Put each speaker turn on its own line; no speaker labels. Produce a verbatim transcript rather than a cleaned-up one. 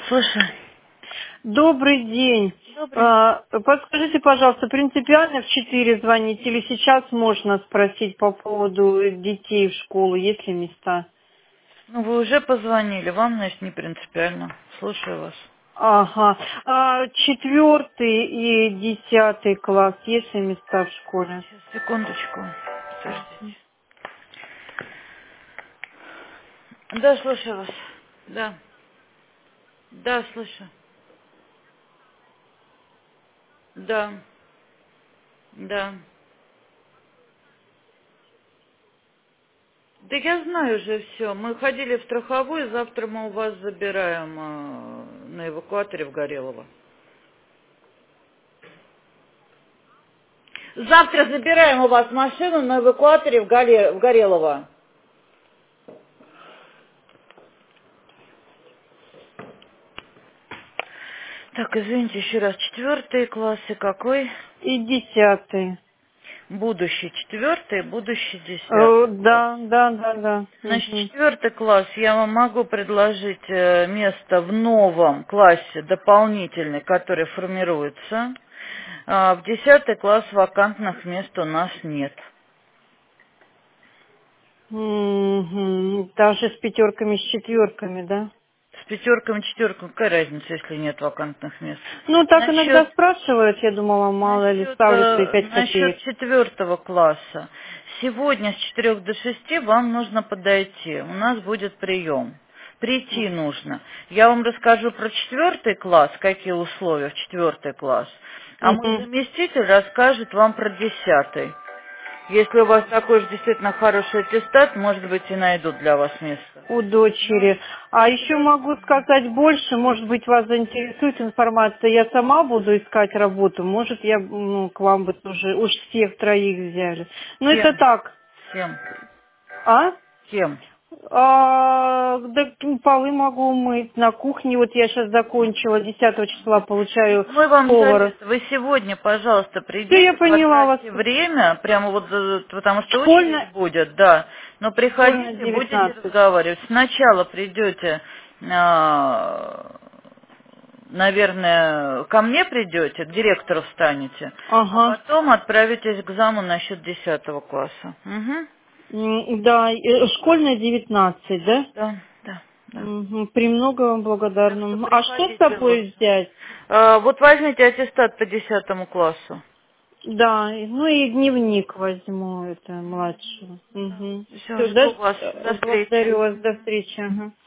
Слушай,
Добрый день.
добрый.
А, Подскажите, пожалуйста, принципиально в четыре звонить или сейчас можно спросить по поводу детей в школу, есть ли места?
Ну, вы уже позвонили, вам, значит, не принципиально. Слушаю вас.
Ага. А, четвертый и десятый класс, есть ли места в школе?
Сейчас, секундочку. Подождите. Да, слушаю вас. Да. Да, слышу. Да. Да. Да я знаю уже все. Мы ходили в страховую, завтра мы у вас забираем э, на эвакуаторе в Горелово. Завтра забираем у вас машину на эвакуаторе в, Гале- в Горелово. Так, извините еще раз. Четвертый класс и какой?
И десятый.
Будущий четвертый, будущий
Э,
десятый класс.
Да, да, да, да.
Значит,
Мгм.
четвертый класс я вам могу предложить э, место в новом классе дополнительный, который формируется. А в десятый класс вакантных мест у нас нет.
Мгм. Даже с пятерками, с четверками, да?
С пятерками, четверками, какая разница, если нет вакантных мест?
Ну, так иногда
Насчет
спрашивают, я думала, мало ли,
Насчет,
ставлю свои
э,
пять
насчет
копеек.
четвертого класса. Сегодня с четырех до шести вам нужно подойти. У нас будет прием. Прийти нужно. Я вам расскажу про четвертый класс, какие условия в четвертый класс. А мой
Мгм.
заместитель расскажет вам про десятый. Если у вас такой же действительно хороший аттестат, может быть, и найдут для вас место.
У
Ну,
дочери. А еще
четвертый.
могу сказать больше, может быть, вас заинтересует информация. Я сама буду искать работу, может, я ну, к вам бы тоже уж всех троих взяли. Ну, это
Кем?
так.
Кем?
А?
Кем?
А, да полы могу мыть на кухне. Вот я сейчас закончила, десятого числа получаю
Мой вам
повара.
совет. Вы сегодня, пожалуйста,
Все, я
придите,
поняла вас.
потратьте время, прямо вот, э, потому что очередь
Школьная,
будет, да. Но
школьная
приходите, будете
девятнадцать.
разговаривать. Сначала придете, а, наверное, ко мне придете, к директору встанете, а
Ага.
потом отправитесь к заму насчет десятого класса. Угу.
М, Да, э, школьная девятнадцать, да?
Да, да, да.
Мгм. Премного вам
Так что
благодарна. А что с
приходите,
собой
лучше.
взять?
А, вот возьмите аттестат по десятому классу.
Да, и- ну и дневник возьму, это младшего. Угу.
Все,
Все, до,
жду вас. До встречи.
благодарю вас, до встречи. Ага.